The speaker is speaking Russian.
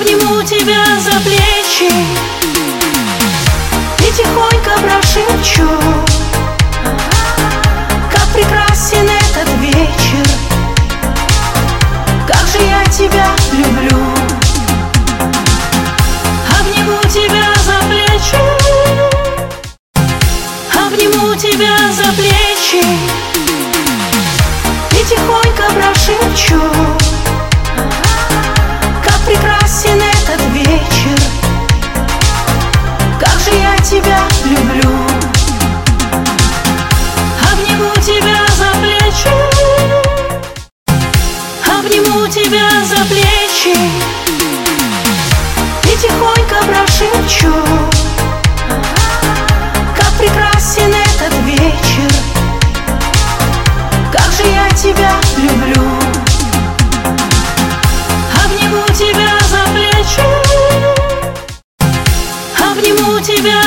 Обниму тебя за плечи и тихонько прошепчу: как прекрасен этот вечер, как же я тебя люблю. Обниму тебя за плечи, обниму тебя за плечи и тихонько прошепчу: как прекрасен этот вечер, как же я тебя люблю. Обниму тебя за плечи, обниму тебя за плечи и тихонько прошепчу: как прекрасен этот вечер, как же я тебя люблю. Обниму тебя за плечи, обниму тебя